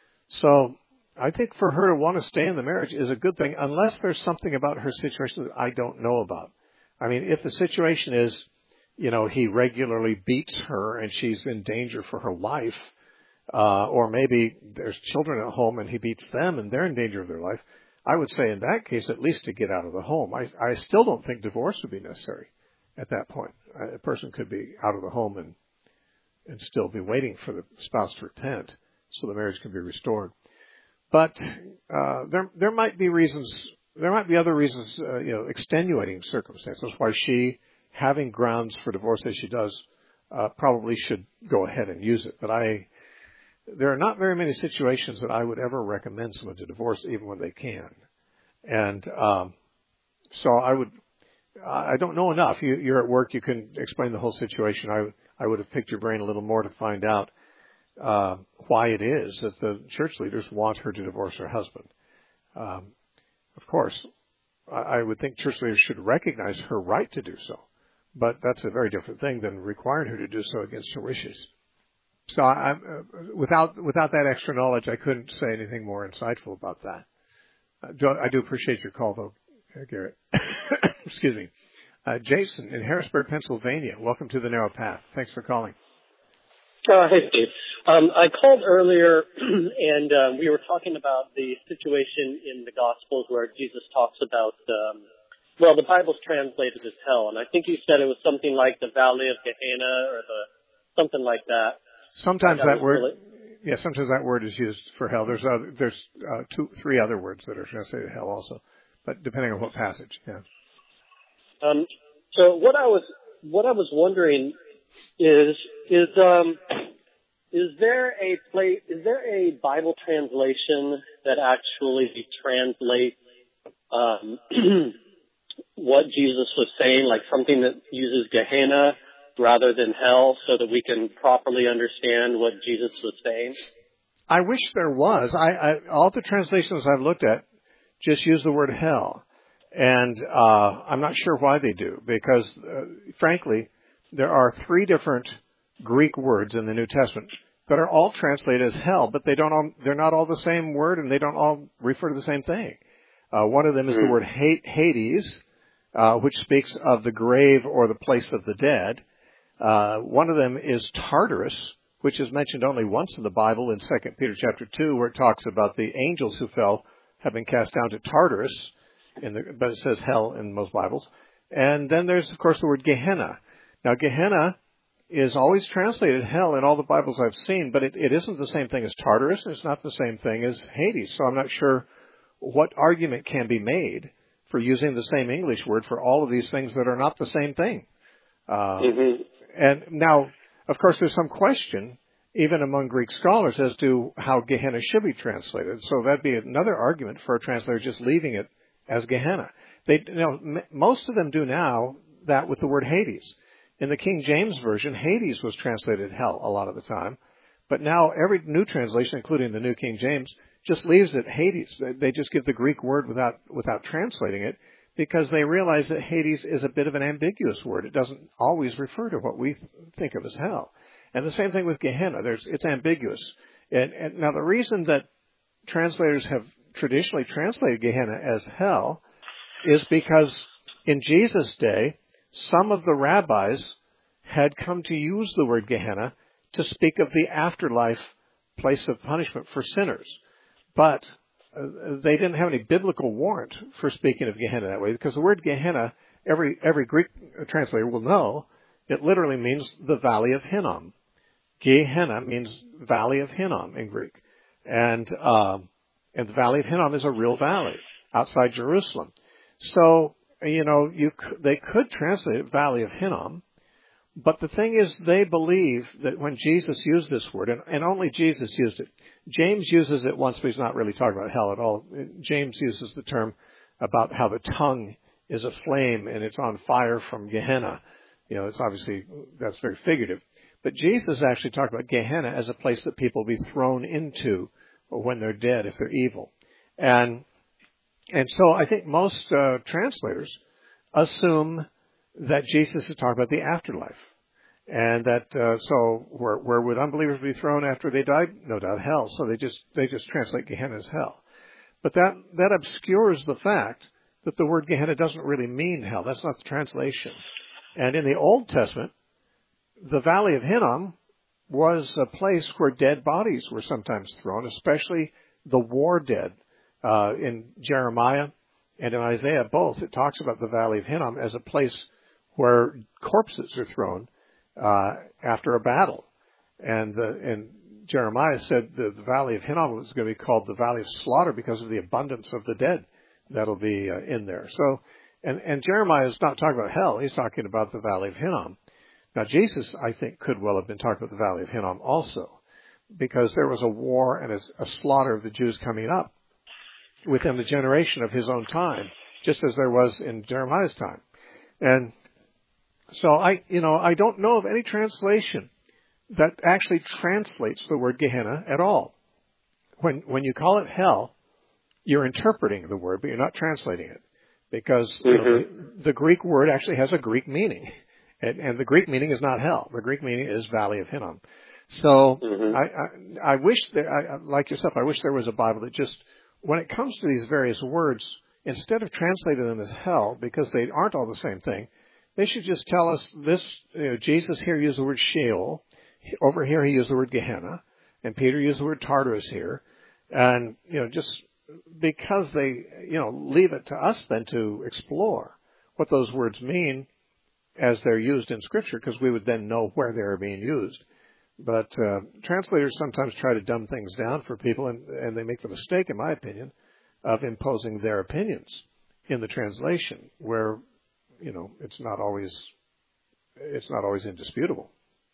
So I think for her to want to stay in the marriage is a good thing, unless there's something about her situation that I don't know about. I mean, if the situation is, you know, he regularly beats her and she's in danger for her life, uh, or maybe there's children at home and he beats them and they're in danger of their life, I would say in that case, at least to get out of the home. I, I still don't think divorce would be necessary at that point. A person could be out of the home and, and still be waiting for the spouse to repent so the marriage can be restored. But uh, there there might be reasons, there might be other reasons, uh, you know, extenuating circumstances why she, having grounds for divorce as she does, uh, probably should go ahead and use it. But I, there are not very many situations that I would ever recommend someone to divorce, even when they can. And um, so I would, I don't know enough. You, you're at work, you can explain the whole situation. I I would have picked your brain a little more to find out uh, why it is that the church leaders want her to divorce her husband. Um, of course, I, I would think church leaders should recognize her right to do so. But that's a very different thing than requiring her to do so against her wishes. So I, uh, without without that extra knowledge, I couldn't say anything more insightful about that. Uh, do, I do appreciate your call, though, Garrett. Excuse me. Uh, Jason in Harrisburg, Pennsylvania. Welcome to the Narrow Path. Thanks for calling. Uh, hey, Steve. Um, I called earlier, and um, we were talking about the situation in the Gospels where Jesus talks about, um, well, the Bible's translated as hell, and I think you said it was something like the Valley of Gehenna or the something like that. Sometimes that, that word, really, yeah, sometimes that word is used for hell. There's other, there's uh, two, three other words that are translated hell also, but depending on what passage, yeah. Um, so what I was what I was wondering is is um. Is there a place, is there a Bible translation that actually translates um, what Jesus was saying, like something that uses Gehenna rather than hell, so that we can properly understand what Jesus was saying? I wish there was. I, I all the translations I've looked at just use the word hell, and uh, I'm not sure why they do, because uh, frankly, there are three different Greek words in the New Testament that are all translated as hell, but they don't all, they're not all the same word, and they don't all refer to the same thing. Uh, one of them is the word Hades, uh, which speaks of the grave or the place of the dead. Uh, one of them is Tartarus, which is mentioned only once in the Bible in Second Peter chapter two, where it talks about the angels who fell have been cast down to Tartarus, in the, but it says hell in most Bibles. And then there's, of course, the word Gehenna. Now, Gehenna is always translated hell in all the Bibles I've seen, but it, it isn't the same thing as Tartarus, and it's not the same thing as Hades. So I'm not sure what argument can be made for using the same English word for all of these things that are not the same thing. Uh, mm-hmm. And now, of course, there's some question, even among Greek scholars, as to how Gehenna should be translated. So that'd be another argument for a translator just leaving it as Gehenna. They, you know, m- most of them do now that with the word Hades. In the King James Version, Hades was translated hell a lot of the time. But now every new translation, including the New King James, just leaves it Hades. They just give the Greek word without without translating it, because they realize that Hades is a bit of an ambiguous word. It doesn't always refer to what we think of as hell. And the same thing with Gehenna. There's, it's ambiguous. And, and now the reason that translators have traditionally translated Gehenna as hell is because in Jesus' day, some of the rabbis had come to use the word Gehenna to speak of the afterlife place of punishment for sinners. But uh, they didn't have any biblical warrant for speaking of Gehenna that way, because the word Gehenna, every every Greek translator will know, it literally means the Valley of Hinnom. Gehenna means Valley of Hinnom in Greek. And, um, and the Valley of Hinnom is a real valley outside Jerusalem. So you know, you c- they could translate it Valley of Hinnom, but the thing is they believe that when Jesus used this word, and, and only Jesus used it, James uses it once, but he's not really talking about hell at all. James uses the term about how the tongue is a flame and it's on fire from Gehenna. You know, it's obviously, that's very figurative. But Jesus actually talked about Gehenna as a place that people will be thrown into when they're dead, if they're evil. And and so I think most uh, translators assume that Jesus is talking about the afterlife. And that, uh, so where, where would unbelievers be thrown after they died? No doubt hell. So they just, they just translate Gehenna as hell. But that, that obscures the fact that the word Gehenna doesn't really mean hell. That's not the translation. And in the Old Testament, the Valley of Hinnom was a place where dead bodies were sometimes thrown, especially the war dead. Uh, in Jeremiah and in Isaiah, both, it talks about the Valley of Hinnom as a place where corpses are thrown uh, after a battle. And, uh, and Jeremiah said that the Valley of Hinnom was going to be called the Valley of Slaughter because of the abundance of the dead that'll be uh, in there. So, and, and Jeremiah is not talking about hell. He's talking about the Valley of Hinnom. Now, Jesus, I think, could well have been talking about the Valley of Hinnom also, because there was a war and a, a slaughter of the Jews coming up within the generation of his own time, just as there was in Jeremiah's time. And so I, you know, I don't know of any translation that actually translates the word Gehenna at all. When, when you call it hell, you're interpreting the word, but you're not translating it, because mm-hmm. you know, the, the Greek word actually has a Greek meaning. And, and the Greek meaning is not hell. The Greek meaning is Valley of Hinnom. So mm-hmm. I, I, I wish that, I, like yourself, I wish there was a Bible that just, when it comes to these various words, instead of translating them as hell, because they aren't all the same thing, they should just tell us this, you know, Jesus here used the word Sheol. Over here he used the word Gehenna. And Peter used the word Tartarus here. And, you know, just because they, you know, leave it to us then to explore what those words mean as they're used in Scripture, because we would then know where they are being used. But uh, translators sometimes try to dumb things down for people, and, and they make the mistake, in my opinion, of imposing their opinions in the translation, where, you know, it's not always it's not always indisputable.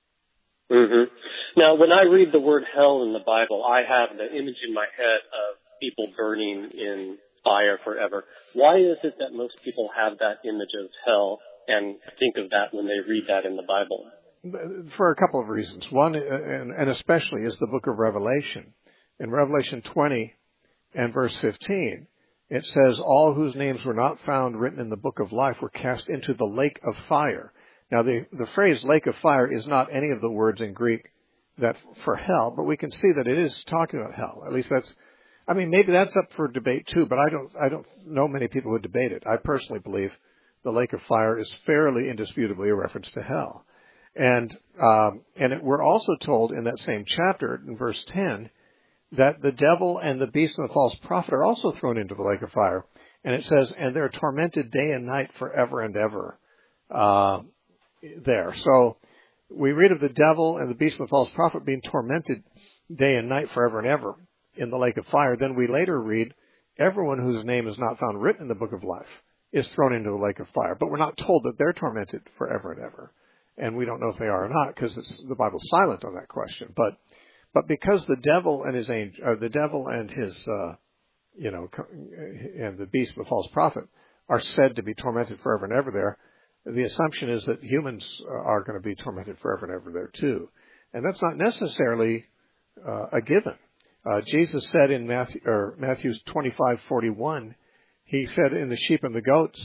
Mm-hmm. Now, when I read the word hell in the Bible, I have the image in my head of people burning in fire forever. Why is it that most people have that image of hell and think of that when they read that in the Bible? For a couple of reasons. One, and, and especially, is the book of Revelation. In Revelation twenty and verse fifteen, it says, all whose names were not found written in the book of life were cast into the lake of fire. Now, the, the phrase lake of fire is not any of the words in Greek that for hell, but we can see that it is talking about hell. At least that's, I mean, maybe that's up for debate too, but I don't, I don't know many people who debate it. I personally believe the lake of fire is fairly indisputably a reference to hell. And um, and it, we're also told in that same chapter, in verse ten, that the devil and the beast and the false prophet are also thrown into the lake of fire. And it says, and they're tormented day and night forever and ever uh, there. So we read of the devil and the beast and the false prophet being tormented day and night forever and ever in the lake of fire. Then we later read, everyone whose name is not found written in the book of life is thrown into the lake of fire. But we're not told that they're tormented forever and ever. And we don't know if they are or not, because the Bible's silent on that question. But but because the devil and his angel, uh, the devil and his, uh, you know, and the beast, the false prophet, are said to be tormented forever and ever there, the assumption is that humans are going to be tormented forever and ever there too. And that's not necessarily uh, a given. Uh, Jesus said in Matthew, or Matthew twenty-five forty-one, he said in the sheep and the goats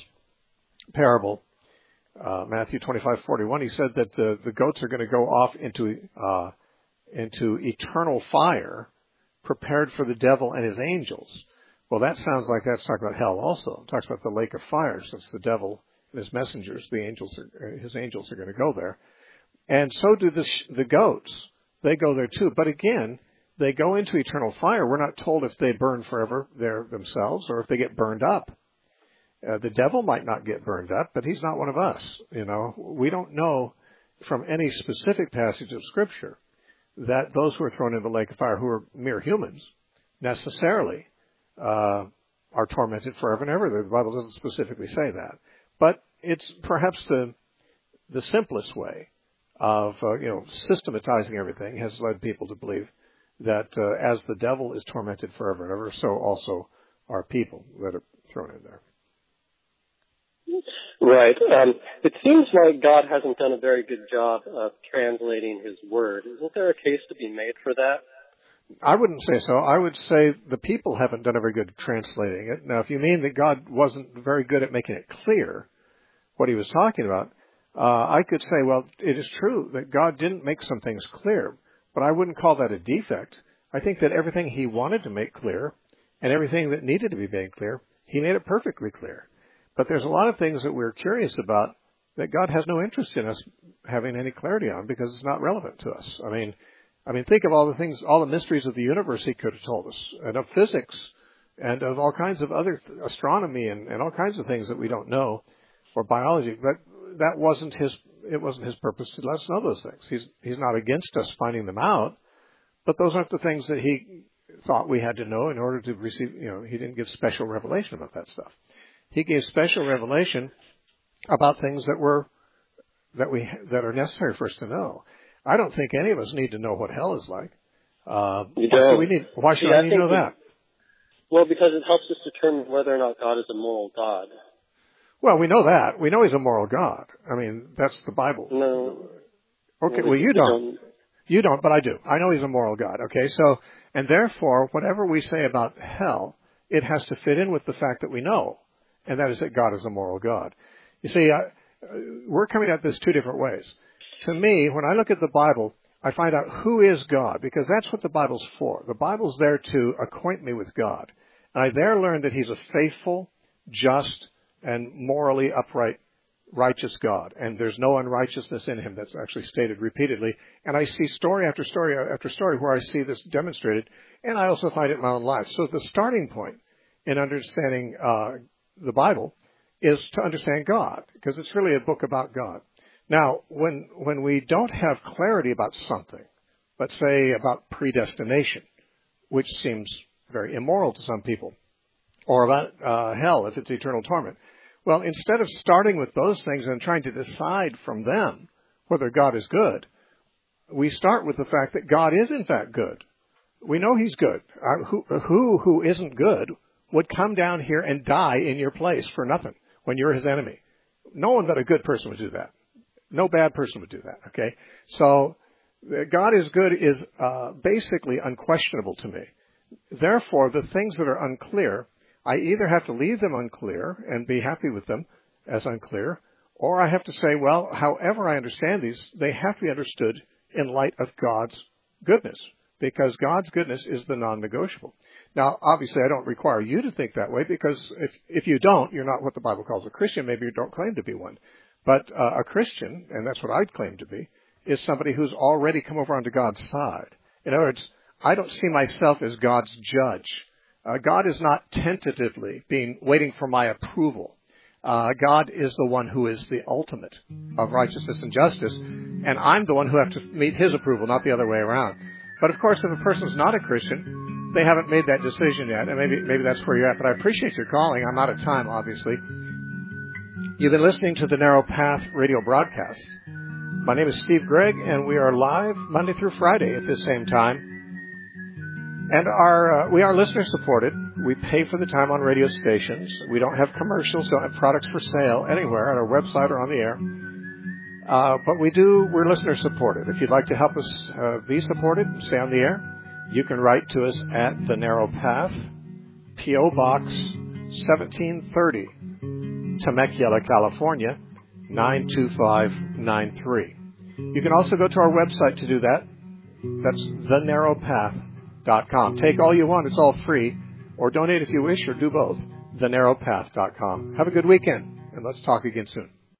parable, Uh, Matthew twenty-five forty-one, he said that the, the goats are going to go off into uh, into eternal fire prepared for the devil and his angels. Well, that sounds like that's talking about hell also. It talks about the lake of fire, since the devil and his messengers, the angels, are, his angels are going to go there. And so do the, the goats. They go there too. But again, they go into eternal fire. We're not told if they burn forever there themselves or if they get burned up. Uh, the devil might not get burned up, but he's not one of us. You know, we don't know from any specific passage of Scripture that those who are thrown into the lake of fire, who are mere humans, necessarily uh, are tormented forever and ever. The Bible doesn't specifically say that. But it's perhaps the the simplest way of, uh, you know, systematizing everything has led people to believe that uh, as the devil is tormented forever and ever, so also are people that are thrown in there. Right. Um, it seems like God hasn't done a very good job of translating His Word. Isn't there a case to be made for that? I wouldn't say so. I would say the people haven't done a very good translating it. Now, if you mean that God wasn't very good at making it clear what He was talking about, uh, I could say, well, it is true that God didn't make some things clear, but I wouldn't call that a defect. I think that everything He wanted to make clear and everything that needed to be made clear, He made it perfectly clear. But there's a lot of things that we're curious about that God has no interest in us having any clarity on because it's not relevant to us. I mean, I mean, think of all the things, all the mysteries of the universe He could have told us, and of physics, and of all kinds of other astronomy, and, and all kinds of things that we don't know, or biology. But that wasn't His. It wasn't His purpose to let us know those things. He's He's not against us finding them out, but those aren't the things that He thought we had to know in order to receive. You know, He didn't give special revelation about that stuff. He gave special revelation about things that were that we that are necessary for us to know. I don't think any of us need to know what hell is like. Uh, you why don't. should we need? Why should yeah, I need to know we, that? Well, because it helps us determine whether or not God is a moral God. Well, we know that. We know He's a moral God. I mean, that's the Bible. No. Okay. No, well, you we don't. don't. You don't, but I do. I know He's a moral God. Okay. So, and therefore, whatever we say about hell, it has to fit in with the fact that we know, and that is that God is a moral God. You see, I, we're coming at this two different ways. To me, when I look at the Bible, I find out who is God, because that's what the Bible's for. The Bible's there to acquaint me with God. And I there learn that He's a faithful, just, and morally upright, righteous God. And there's no unrighteousness in Him. That's actually stated repeatedly. And I see story after story after story where I see this demonstrated, and I also find it in my own life. So the starting point in understanding uh, the Bible is to understand God, because it's really a book about God. Now, when when we don't have clarity about something, let's say about predestination, which seems very immoral to some people, or about uh, hell if it's eternal torment, well, instead of starting with those things and trying to decide from them whether God is good, we start with the fact that God is in fact good. We know He's good. Uh, who, who who isn't good would come down here and die in your place for nothing when you're His enemy? No one but a good person would do that. No bad person would do that, okay? So God is good is uh, basically unquestionable to me. Therefore, the things that are unclear, I either have to leave them unclear and be happy with them as unclear, or I have to say, well, however I understand these, they have to be understood in light of God's goodness, because God's goodness is the non-negotiable. Now, obviously, I don't require you to think that way, because if if you don't, you're not what the Bible calls a Christian. Maybe you don't claim to be one. But uh, a Christian, and that's what I'd claim to be, is somebody who's already come over onto God's side. In other words, I don't see myself as God's judge. Uh, God is not tentatively being waiting for my approval. Uh, God is the one who is the ultimate of righteousness and justice, and I'm the one who have to meet His approval, not the other way around. But of course, if a person's not a Christian, they haven't made that decision yet, and maybe maybe that's where you're at. But I appreciate your calling. I'm out of time, obviously. You've been listening to the Narrow Path radio broadcast. My name is Steve Gregg, and we are live Monday through Friday at this same time. And our uh, we are listener supported. We pay for the time on radio stations. We don't have commercials, don't have products for sale anywhere on our website or on the air. Uh, but we do, we're listener supported. If you'd like to help us uh, be supported and stay on the air, you can write to us at The Narrow Path, P O Box seventeen thirty, Temecula, California, nine two five nine three. You can also go to our website to do that. That's the narrow path dot com. Take all you want. It's all free. Or donate if you wish, or do both. the narrow path dot com. Have a good weekend, and let's talk again soon.